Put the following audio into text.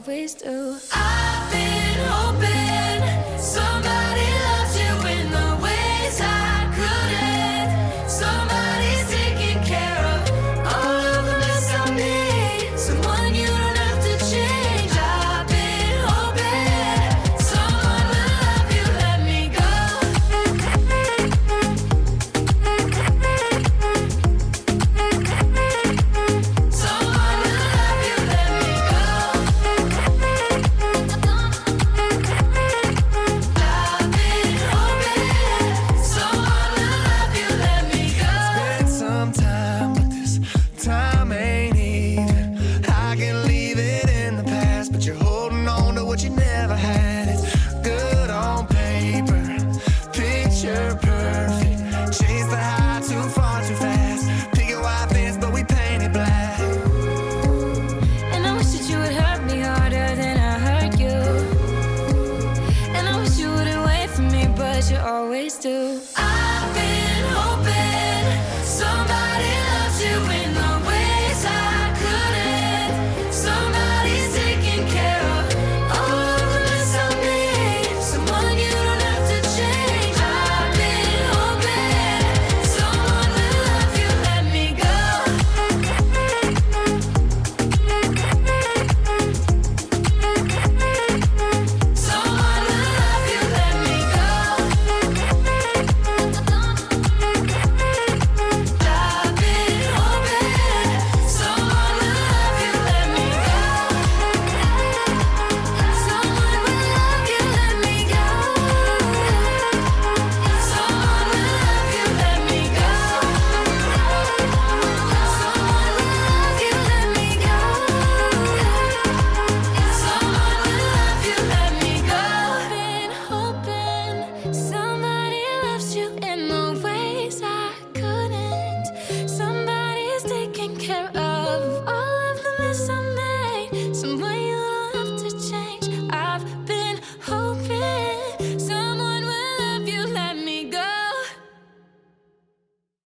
always do. I've been hoping somebody loves you in the ways I couldn't. Somebody's taking care of all of the mess I made. Someone you don't have to change. I've been hoping someone will love you, let me go. Someone will love you, let me go. I've been hoping someone will love you, let me go. Spend some time, but this time ain't even. I can leave it in the past, but you're holding on to what you never had. It's good on paper, picture perfect. Chase the high too far too fast. Picket white fence, but we paint it black. And I wish that you would hurt me harder than I hurt you. And I wish you wouldn't wait for me, but you always do.